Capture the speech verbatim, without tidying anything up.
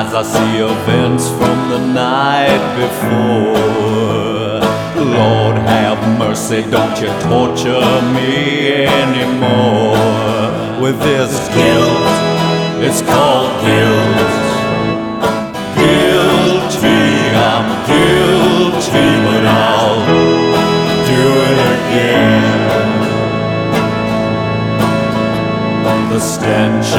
eyes I see events from the night before. Lord have mercy, don't you torture me anymore with this guilt. It's called guilt. Guilty, I'm guilty, but I'll do it again. The stench